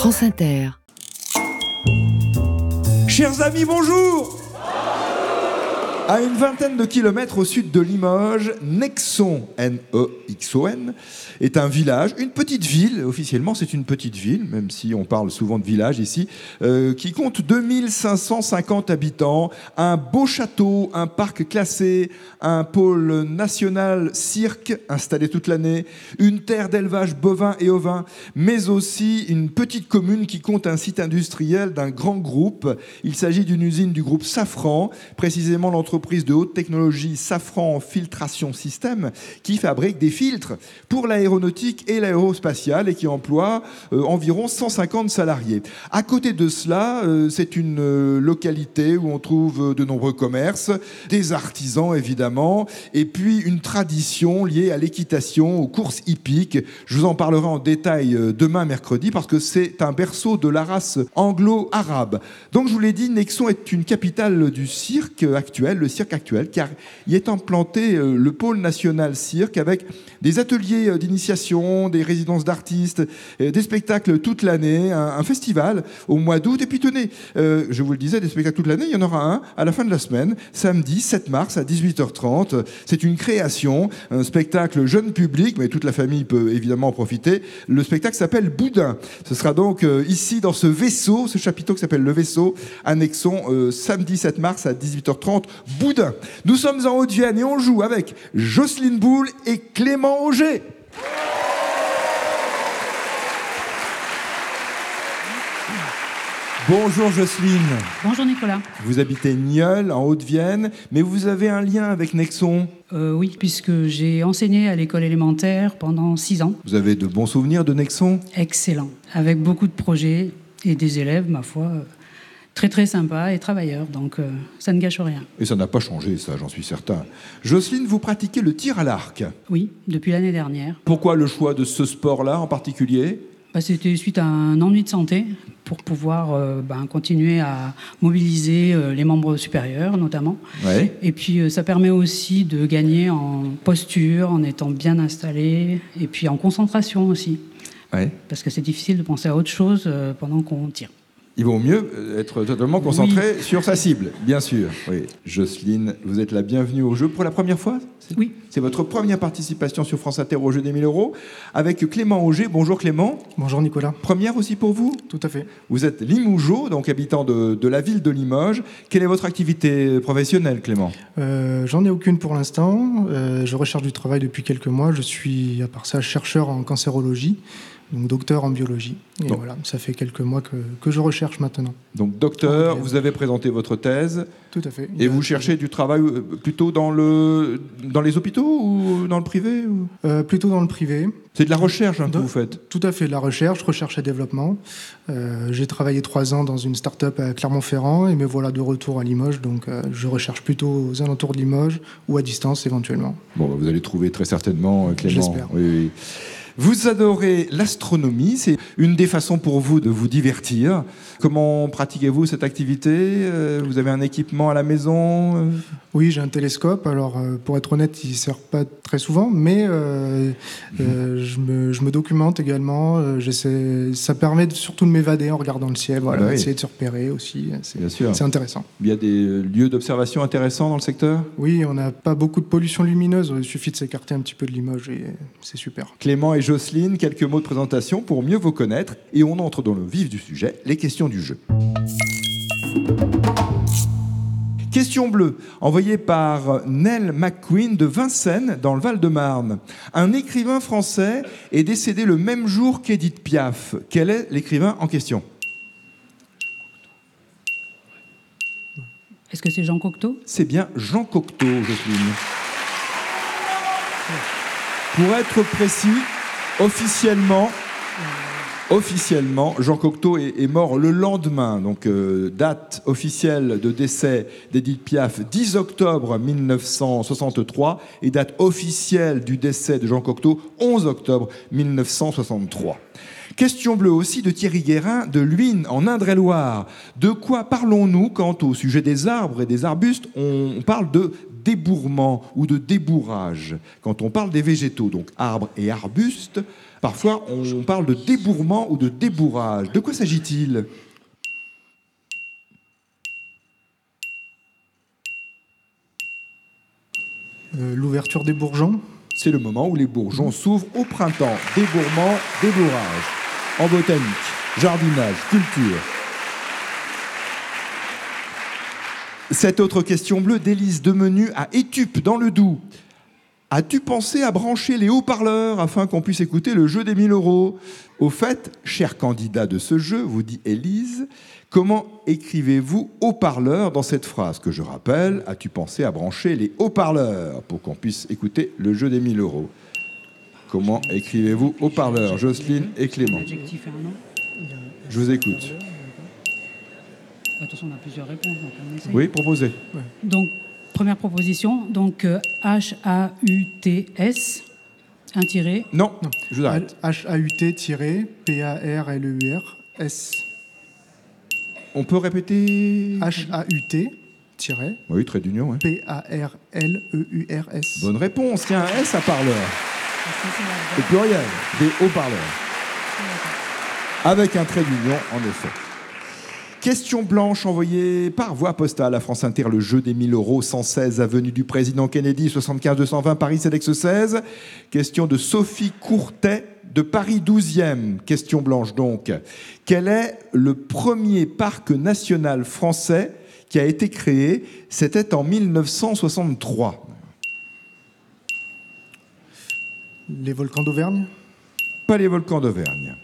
France Inter. Chers amis, bonjour! À une vingtaine de kilomètres au sud de Limoges, Nexon, N-E-X-O-N, est un village, une petite ville. Officiellement, c'est une petite ville, même si on parle souvent de village ici, qui compte 2550 habitants, un beau château, un parc classé, un pôle national cirque installé toute l'année, une terre d'élevage bovin et ovin, mais aussi une petite commune qui compte un site industriel d'un grand groupe. Il s'agit d'une usine du groupe Safran, précisément l'entreprise de haute technologie Safran Filtration System, qui fabrique des filtres pour l'aéronautique et l'aérospatiale et qui emploie environ 150 salariés. À côté de cela, c'est une localité où on trouve de nombreux commerces, des artisans évidemment, et puis une tradition liée à l'équitation, aux courses hippiques. Je vous en parlerai en détail demain mercredi parce que c'est un berceau de la race anglo-arabe. Donc je vous l'ai dit, Nexon est une capitale du cirque actuel, le cirque actuel, car y est implanté le pôle national cirque avec des ateliers d'initiation, des résidences d'artistes, des spectacles toute l'année, un festival au mois d'août. Et puis tenez, je vous le disais, des spectacles toute l'année, il y en aura un à la fin de la semaine, samedi 7 mars à 18h30. C'est une création, un spectacle jeune public, mais toute la famille peut évidemment en profiter. Le spectacle s'appelle Boudin. Ce sera donc ici dans ce vaisseau, ce chapiteau qui s'appelle Le Vaisseau, à Nexon, samedi 7 mars à 18h30. Boudin. Nous sommes en Haute-Vienne et on joue avec Jocelyne Boule et Clément Auger. Bonjour Jocelyne. Bonjour Nicolas. Vous habitez Nieul, en Haute-Vienne, mais vous avez un lien avec Nexon. Oui, puisque j'ai enseigné à l'école élémentaire pendant 6 ans. Vous avez de bons souvenirs de Nexon ? Excellent, avec beaucoup de projets et des élèves, ma foi, très très sympas et travailleurs, donc ça ne gâche rien. Et ça n'a pas changé, ça, j'en suis certain. Jocelyne, vous pratiquez le tir à l'arc. Oui, depuis l'année dernière. Pourquoi le choix de ce sport-là en particulier ? C'était suite à un ennui de santé pour pouvoir continuer à mobiliser les membres supérieurs notamment. Ouais. Et puis ça permet aussi de gagner en posture, en étant bien installé, et puis en concentration aussi. Ouais. Parce que c'est difficile de penser à autre chose pendant qu'on tire. Il vaut mieux être totalement concentré sur sa cible, bien sûr. Oui. Jocelyne, vous êtes la bienvenue au jeu pour la première fois ? Oui. C'est votre première participation sur France Inter au jeu des 1000 euros avec Clément Auger. Bonjour Clément. Bonjour Nicolas. Première aussi pour vous ? Tout à fait. Vous êtes Limougeot, donc habitant de la ville de Limoges. Quelle est votre activité professionnelle, Clément ? J'en ai aucune pour l'instant. Je recherche du travail depuis quelques mois. Je suis, à part ça, chercheur en cancérologie. Donc docteur en biologie. Et donc, voilà, ça fait quelques mois que je recherche maintenant. Donc docteur, vous avez présenté votre thèse. Tout à fait. Et vous cherchez du travail plutôt dans les hôpitaux ou dans le privé ou... Plutôt dans le privé. C'est de la recherche que vous faites ? Tout à fait, de la recherche et développement. J'ai travaillé 3 ans dans une start-up à Clermont-Ferrand et me voilà de retour à Limoges. Donc je recherche plutôt aux alentours de Limoges ou à distance éventuellement. Bon, vous allez trouver très certainement, Clément. J'espère. Oui. Vous adorez l'astronomie, c'est une des façons pour vous de vous divertir. Comment pratiquez-vous cette activité ? Vous avez un équipement à la maison ? Oui, j'ai un télescope. Alors, pour être honnête, il ne sert pas très souvent, mais je me documente également. Ça permet surtout de m'évader en regardant le ciel, voilà, essayer de se repérer aussi. C'est intéressant. Il y a des lieux d'observation intéressants dans le secteur ? Oui, on n'a pas beaucoup de pollution lumineuse. Il suffit de s'écarter un petit peu de Limoges et c'est super. Clément et Jocelyne, quelques mots de présentation pour mieux vous connaître et on entre dans le vif du sujet, les questions du jeu. Question bleue, envoyée par Nell McQueen de Vincennes, dans le Val-de-Marne. Un écrivain français est décédé le même jour qu'Édith Piaf. Quel est l'écrivain en question ? Est-ce que c'est Jean Cocteau ? C'est bien Jean Cocteau, Jocelyne. Pour être précis, officiellement, Jean Cocteau est mort le lendemain. Donc, date officielle de décès d'Édith Piaf, 10 octobre 1963. Et date officielle du décès de Jean Cocteau, 11 octobre 1963. Question bleue aussi de Thierry Guérin de Luynes, en Indre-et-Loire. De quoi parlons-nous quand, au sujet des arbres et des arbustes, on parle de débourrement ou de débourrage quand on parle des végétaux, donc arbres et arbustes. Parfois, on parle de débourrement ou de débourrage. De quoi s'agit-il ? L'ouverture des bourgeons. C'est le moment où les bourgeons s'ouvrent au printemps. Débourrement, débourrage. En botanique, jardinage, culture. Cette autre question bleue d'Élise Demenu à Étupe, dans le Doubs. As-tu pensé à brancher les haut-parleurs afin qu'on puisse écouter le jeu des 1000 €? Au fait, cher candidat de ce jeu, vous dit Élise, comment écrivez-vous haut-parleur dans cette phrase que je rappelle? As-tu pensé à brancher les haut-parleurs pour qu'on puisse écouter le jeu des 1000 €? Comment écrivez-vous haut-parleur? Jocelyne et Clément. Adjectif et un nom. Je vous écoute. De toute façon, on a plusieurs réponses, donc on essaye. Oui, proposez. Donc, première proposition, donc H-A-U-T-S, un tiré. Non, je vous arrête. H-A-U-T-P-A-R-L-E-U-R-S. On peut répéter? H-A-U-T- Oui, trait d'union. Ouais. P-A-R-L-E-U-R-S. Bonne réponse. Il y a un S à parleur. Au pluriel, des haut-parleurs. Avec un trait d'union, en effet. Question blanche envoyée par voie postale à France Inter, le jeu des 1000 €, 116 avenue du Président Kennedy, 75 220 Paris, Cedex 16. Question de Sophie Courtet de Paris 12e. Question blanche donc. Quel est le premier parc national français qui a été créé? C'était en 1963. Les volcans d'Auvergne. Pas les volcans d'Auvergne.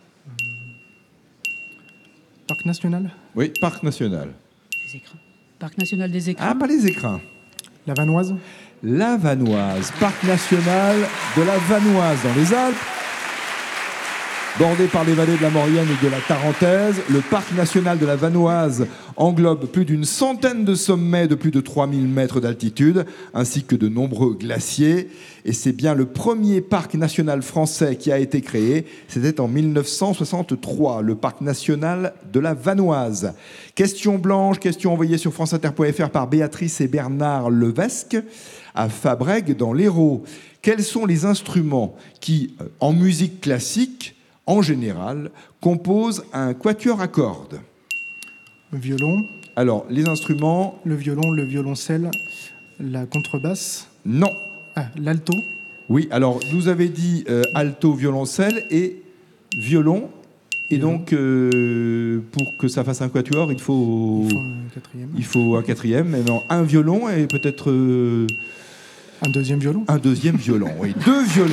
Parc national. Oui, parc national. Des écrins. Parc national des écrins. Ah, pas les écrins. La Vanoise. La Vanoise, parc national de la Vanoise dans les Alpes. Bordé par les vallées de la Maurienne et de la Tarentaise, le parc national de la Vanoise englobe plus d'une centaine de sommets de plus de 3000 mètres d'altitude, ainsi que de nombreux glaciers. Et c'est bien le premier parc national français qui a été créé. C'était en 1963, le parc national de la Vanoise. Question blanche, question envoyée sur franceinter.fr par Béatrice et Bernard Levesque à Fabrègues dans l'Hérault. Quels sont les instruments qui, en musique classique, en général, compose un quatuor à cordes? Violon. Alors, les instruments... Le violon, le violoncelle, la contrebasse. Non. Ah, l'alto. Oui, alors, vous avez dit alto, violoncelle et violon. Et donc, pour que ça fasse un quatuor, il faut un quatrième. Il faut un quatrième. Et non, un violon et peut-être... un deuxième violon. Un deuxième violon, oui. Deux violons.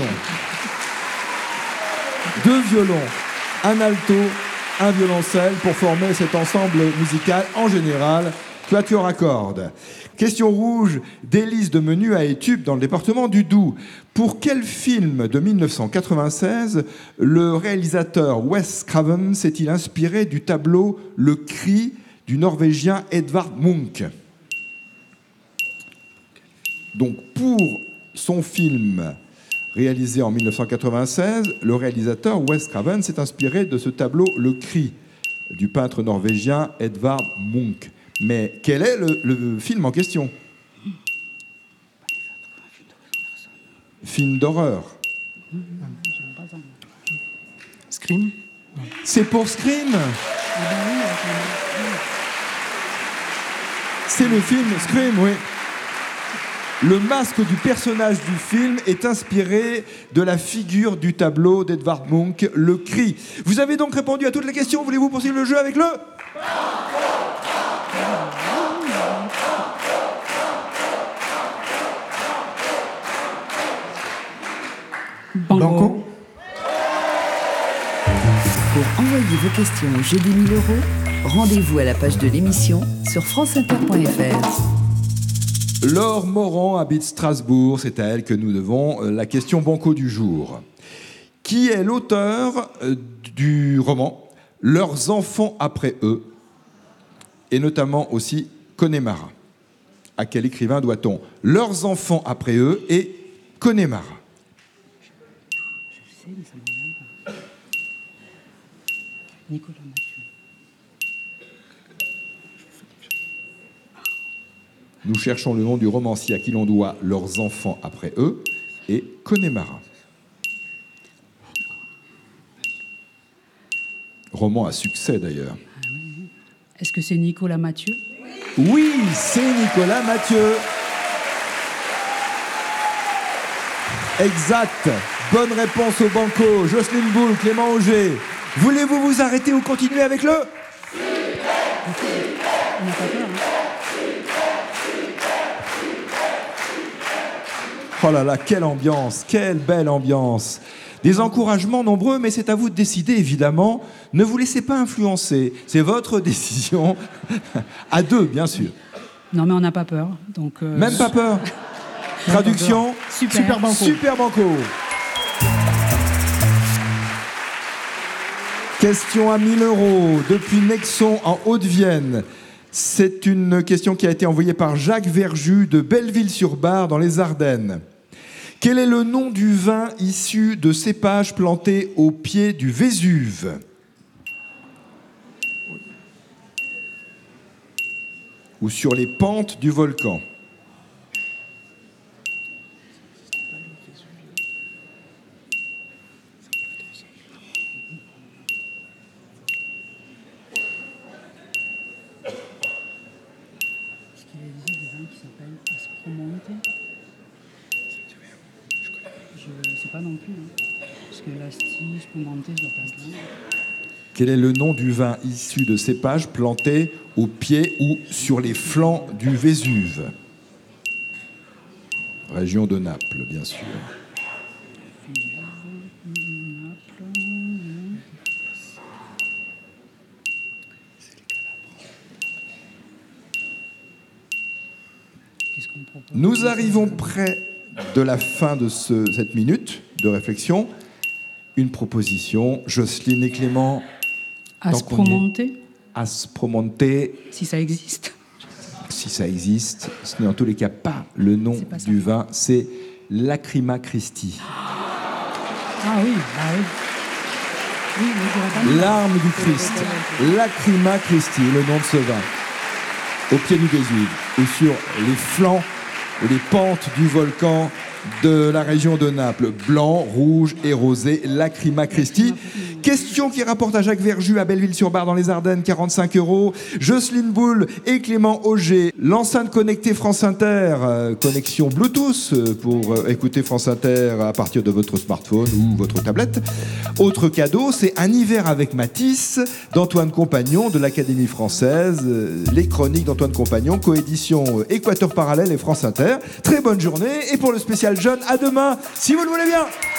Deux violons, un alto, un violoncelle pour former cet ensemble musical en général, quatuor à cordes. Question rouge d'Élise Demenu à Étupe dans le département du Doubs. Pour quel film de 1996 le réalisateur Wes Craven s'est-il inspiré du tableau Le Cri du Norvégien Edvard Munch? Donc pour son film réalisé en 1996, le réalisateur Wes Craven s'est inspiré de ce tableau Le Cri du peintre norvégien Edvard Munch. Mais quel est le film en question? Film d'horreur. Scream. C'est pour Scream. C'est le film Scream, oui. Le masque du personnage du film est inspiré de la figure du tableau d'Edvard Munch, Le Cri. Vous avez donc répondu à toutes les questions. Voulez-vous poursuivre le jeu avec le... Banco. Pour envoyer vos questions au jeu des 1000 €, rendez-vous à la page de l'émission sur franceinter.fr. Laure Morand habite Strasbourg, c'est à elle que nous devons la question banco du jour. Qui est l'auteur du roman Leurs enfants après eux, et notamment aussi Connemara? À quel écrivain doit-on Leurs enfants après eux et Connemara? Je sais, mais ça me revient pas. Nicolas Mathieu. Nous cherchons le nom du romancier à qui l'on doit Leurs enfants après eux et Connemara. Roman à succès d'ailleurs. Est-ce que c'est Nicolas Mathieu? Oui, c'est Nicolas Mathieu. Exact. Bonne réponse au banco. Jocelyne Boule, Clément Auger. Voulez-vous vous arrêter ou continuer avec le... On n'a pas peur, hein. Oh là là, quelle ambiance, quelle belle ambiance. Des encouragements nombreux, mais c'est à vous de décider, évidemment. Ne vous laissez pas influencer. C'est votre décision. À deux, bien sûr. Non, mais on n'a pas peur. Donc, Même pas peur. Traduction. Super banco. Super banco. Question à 1 000 €, depuis Nexon en Haute-Vienne. C'est une question qui a été envoyée par Jacques Verjus de Belleville-sur-Bar dans les Ardennes. Quel est le nom du vin issu de cépages plantés au pied du Vésuve? Ou sur les pentes du volcan? Est-ce qu'il existe des vins qui s'appellent Aspromonte? Je ne sais pas non plus. Hein. Parce que l'Asti, Spumante, je dois pas être là. Quel est le nom du vin issu de cépages plantés au pied ou sur les flancs du Vésuve? Région de Naples, bien sûr. Nous arrivons près de la fin de cette minute de réflexion. Une proposition, Jocelyne et Clément. Aspromonte? Aspromonte. Si ça existe. Si ça existe, ce n'est en tous les cas pas le nom du vin, c'est Lacrima Christi. Ah oui, bah oui. Oui, mais je dirais pas. L'arme du Christ, Lacrima Christi, le nom de ce vin. Au pied du Vésuve, ou sur les flancs, les pentes du volcan de la région de Naples. Blanc, rouge et rosé, Lacrima Christi. Question qui rapporte à Jacques Verjus à Belleville-sur-Bar dans les Ardennes, 45 €. Jocelyne Boule et Clément Auger. L'enceinte connectée France Inter, connexion Bluetooth pour écouter France Inter à partir de votre smartphone ou votre tablette. Autre cadeau, c'est Un hiver avec Matisse d'Antoine Compagnon de l'Académie française. Les chroniques d'Antoine Compagnon, coédition Équateur Parallèle et France Inter. Très bonne journée et pour le spécial jeune, à demain, si vous le voulez bien.